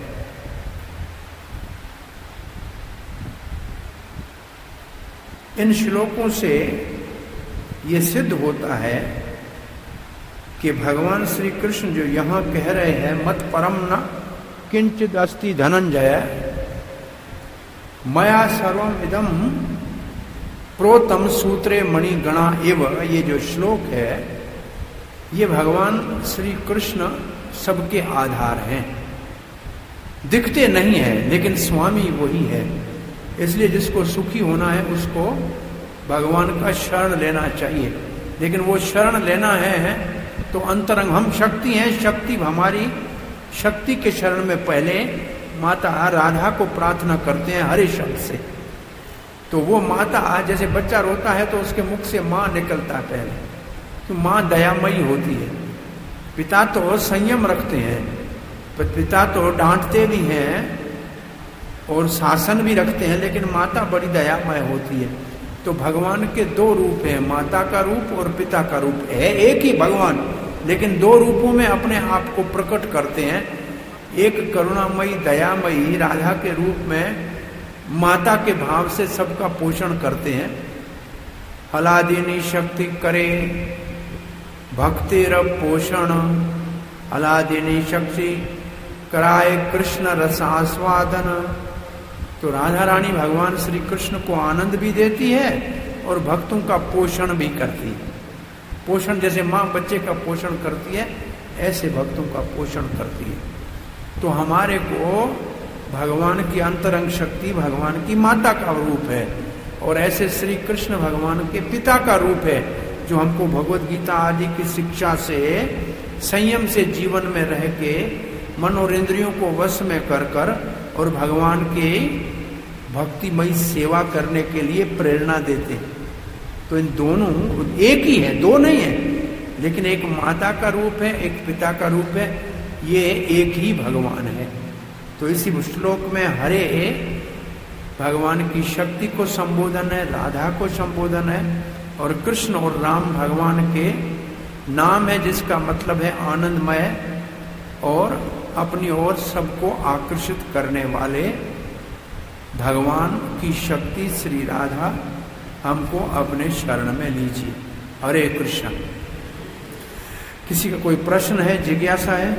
इन श्लोकों से ये सिद्ध होता है कि भगवान श्री कृष्ण जो यहां कह रहे हैं, मत परम न किंचित अस्ति धनंजय मया सर्वम इदम प्रोतम सूत्रे मणिगणा एव, ये जो श्लोक है ये भगवान श्री कृष्ण सबके आधार हैं। दिखते नहीं है लेकिन स्वामी वही है। इसलिए जिसको सुखी होना है उसको भगवान का शरण लेना चाहिए। लेकिन वो शरण लेना है तो अंतरंग, हम शक्ति हैं, शक्ति हमारी शक्ति के शरण में पहले माता राधा को प्रार्थना करते हैं हरे शब्द से। तो वो माता, जैसे बच्चा रोता है तो उसके मुख से माँ निकलता है पहले, तो माँ दयामयी होती है। पिता तो संयम रखते हैं, पिता तो डांटते भी हैं और शासन भी रखते हैं, लेकिन माता बड़ी दयामय होती है। तो भगवान के दो रूप हैं, माता का रूप और पिता का रूप है। एक ही भगवान लेकिन दो रूपों में अपने आप को प्रकट करते हैं। एक करुणामयी दयामयी राधा के रूप में माता के भाव से सबका पोषण करते हैं। हलादिनी शक्ति करे भक्तिर पोषण, हलादिनी शक्ति कराए कृष्ण रसास्वादन। तो राधा रानी भगवान श्री कृष्ण को आनंद भी देती है और भक्तों का पोषण भी करती है। पोषण जैसे माँ बच्चे का पोषण करती है, ऐसे भक्तों का पोषण करती है। तो हमारे को भगवान की अंतरंग शक्ति भगवान की माता का रूप है, और ऐसे श्री कृष्ण भगवान के पिता का रूप है, जो हमको भगवत गीता आदि की शिक्षा से संयम से जीवन में रह के मन और इंद्रियों को वश में कर कर और भगवान के भक्तिमयी सेवा करने के लिए प्रेरणा देते हैं। तो इन दोनों एक ही है, दो नहीं है, लेकिन एक माता का रूप है, एक पिता का रूप है, ये एक ही भगवान है। तो इसी श्लोक में हरे भगवान की शक्ति को संबोधन है, राधा को संबोधन है, और कृष्ण और राम भगवान के नाम है, जिसका मतलब है आनंदमय और अपनी ओर सबको आकर्षित करने वाले भगवान की शक्ति श्री राधा हमको अपने शरण में लीजिए। हरे कृष्ण। किसी का कोई प्रश्न है, जिज्ञासा है,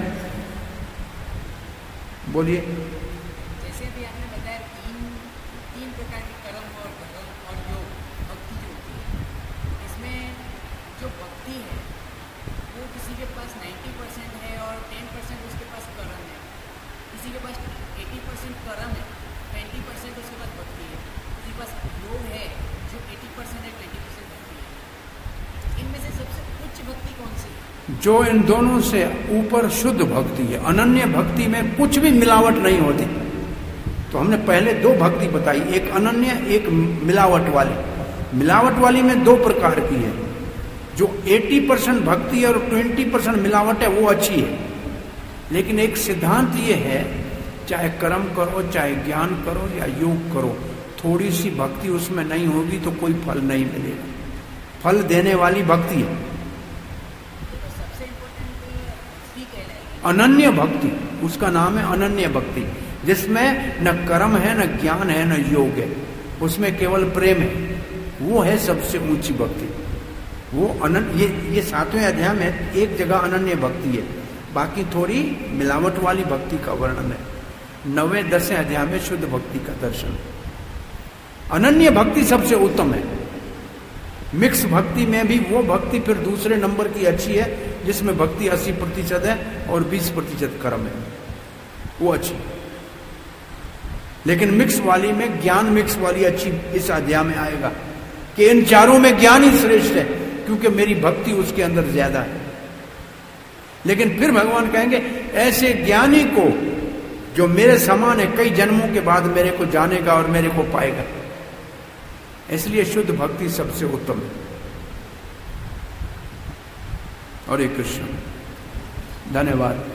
बोलिए। जैसे भी आपने बताया तीन प्रकार के कर्म और धर्म और योग, भक्ति जो होती है, इसमें जो भक्ति है वो किसी के पास 90% है और 10% उसके पास कर्म है, किसी के पास 80% कर्म है, 20% उसके पास भक्ति है, किसी के पास योग है जो 80% है, 20% भक्ति है। इनमें से सबसे उच्च भक्ति कौन सी है? जो इन दोनों से ऊपर शुद्ध भक्ति है। अनन्य भक्ति में कुछ भी मिलावट नहीं होती। तो हमने पहले दो भक्ति बताई, एक अनन्य, एक मिलावट वाली। मिलावट वाली में दो प्रकार की है। जो 80% भक्ति है और 20% मिलावट है, वो अच्छी है। लेकिन एक सिद्धांत ये है, चाहे कर्म करो, चाहे ज्ञान करो या योग करो, थोड़ी सी भक्ति उसमें नहीं होगी तो कोई फल नहीं मिलेगा। फल देने वाली भक्ति है। सबसे इम्पोर्टेंट ठीक है अनन्य भक्ति, उसका नाम है अनन्य भक्ति, जिसमें न कर्म है, न ज्ञान है, न योग है, उसमें केवल प्रेम है। वो है सबसे ऊंची भक्ति। वो अनन्य, ये 7वें अध्याय में एक जगह अनन्य भक्ति है, बाकी थोड़ी मिलावट वाली भक्ति का वर्णन है। 9वें 10वें अध्याय में शुद्ध भक्ति का दर्शन। अनन्य भक्ति सबसे उत्तम है। मिक्स भक्ति में भी वो भक्ति फिर दूसरे नंबर की अच्छी है, जिसमें भक्ति 80% है और 20% कर्म है, वो अच्छी। लेकिन मिक्स वाली में, ज्ञान मिक्स वाली अच्छी इस अध्याय में आएगा कि इन चारों में ज्ञान ही श्रेष्ठ है, क्योंकि मेरी भक्ति उसके अंदर ज्यादा है। लेकिन फिर भगवान कहेंगे ऐसे ज्ञानी को जो मेरे समान है, कई जन्मों के बाद मेरे को जानेगा और मेरे को पाएगा। इसलिए शुद्ध भक्ति सबसे उत्तम है। हरे कृष्ण। धन्यवाद।